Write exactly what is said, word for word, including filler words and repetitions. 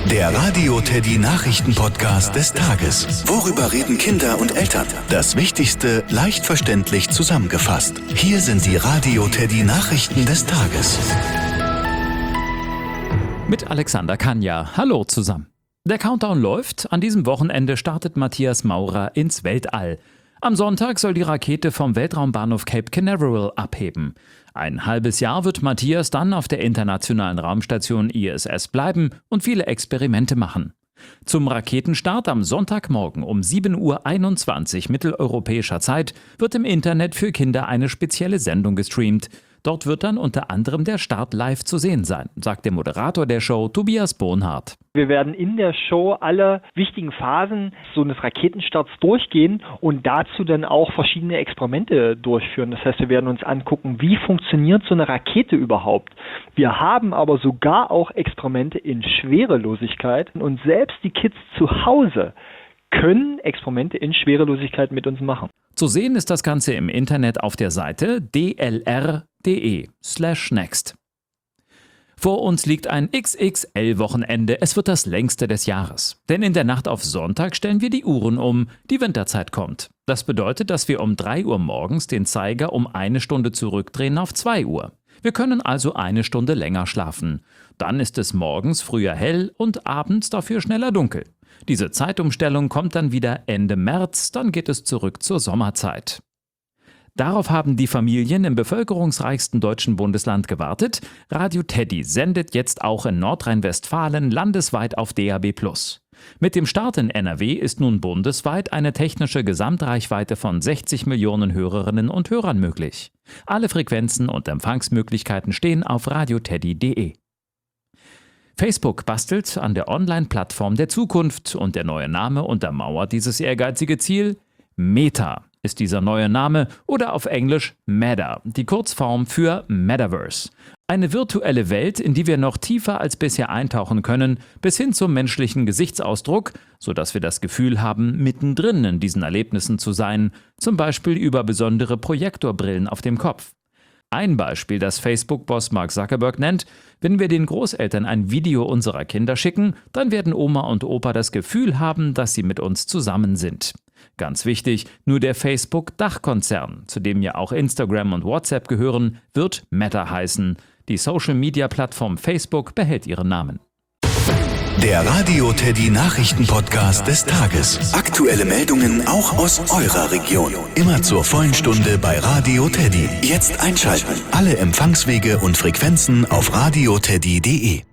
Der Radio Teddy Nachrichten-Podcast des Tages. Worüber reden Kinder und Eltern? Das Wichtigste leicht verständlich zusammengefasst. Hier sind die Radio Teddy Nachrichten des Tages. Mit Alexander Kanja. Hallo zusammen. Der Countdown läuft. An diesem Wochenende startet Matthias Maurer ins Weltall. Am Sonntag soll die Rakete vom Weltraumbahnhof Cape Canaveral abheben. Ein halbes Jahr wird Matthias dann auf der internationalen Raumstation I S S bleiben und viele Experimente machen. Zum Raketenstart am Sonntagmorgen um sieben Uhr einundzwanzig mitteleuropäischer Zeit wird im Internet für Kinder eine spezielle Sendung gestreamt. Dort wird dann unter anderem der Start live zu sehen sein, sagt der Moderator der Show, Tobias Bohnhardt. Wir werden in der Show alle wichtigen Phasen so eines Raketenstarts durchgehen und dazu dann auch verschiedene Experimente durchführen. Das heißt, wir werden uns angucken, wie funktioniert so eine Rakete überhaupt. Wir haben aber sogar auch Experimente in Schwerelosigkeit und selbst die Kids zu Hause können Experimente in Schwerelosigkeit mit uns machen. Zu sehen ist das Ganze im Internet auf der Seite d l r punkt d e slash next. Vor uns liegt ein X X L-Wochenende. Es wird das längste des Jahres. Denn in der Nacht auf Sonntag stellen wir die Uhren um. Die Winterzeit kommt. Das bedeutet, dass wir um drei Uhr morgens den Zeiger um eine Stunde zurückdrehen auf zwei Uhr. Wir können also eine Stunde länger schlafen. Dann ist es morgens früher hell und abends dafür schneller dunkel. Diese Zeitumstellung kommt dann wieder Ende März, dann geht es zurück zur Sommerzeit. Darauf haben die Familien im bevölkerungsreichsten deutschen Bundesland gewartet. Radio Teddy sendet jetzt auch in Nordrhein-Westfalen landesweit auf D A B plus. Mit dem Start in N R W ist nun bundesweit eine technische Gesamtreichweite von sechzig Millionen Hörerinnen und Hörern möglich. Alle Frequenzen und Empfangsmöglichkeiten stehen auf radioteddy punkt de. Facebook bastelt an der Online-Plattform der Zukunft und der neue Name untermauert dieses ehrgeizige Ziel. Meta ist dieser neue Name oder auf Englisch Meta, die Kurzform für Metaverse. Eine virtuelle Welt, in die wir noch tiefer als bisher eintauchen können, bis hin zum menschlichen Gesichtsausdruck, sodass wir das Gefühl haben, mittendrin in diesen Erlebnissen zu sein, zum Beispiel über besondere Projektorbrillen auf dem Kopf. Ein Beispiel, das Facebook-Boss Mark Zuckerberg nennt: Wenn wir den Großeltern ein Video unserer Kinder schicken, dann werden Oma und Opa das Gefühl haben, dass sie mit uns zusammen sind. Ganz wichtig, nur der Facebook-Dachkonzern, zu dem ja auch Instagram und WhatsApp gehören, wird Meta heißen. Die Social-Media-Plattform Facebook behält ihren Namen. Der Radio Teddy Nachrichten-Podcast des Tages. Aktuelle Meldungen auch aus eurer Region. Immer zur vollen Stunde bei Radio Teddy. Jetzt einschalten. Alle Empfangswege und Frequenzen auf radioteddy punkt de.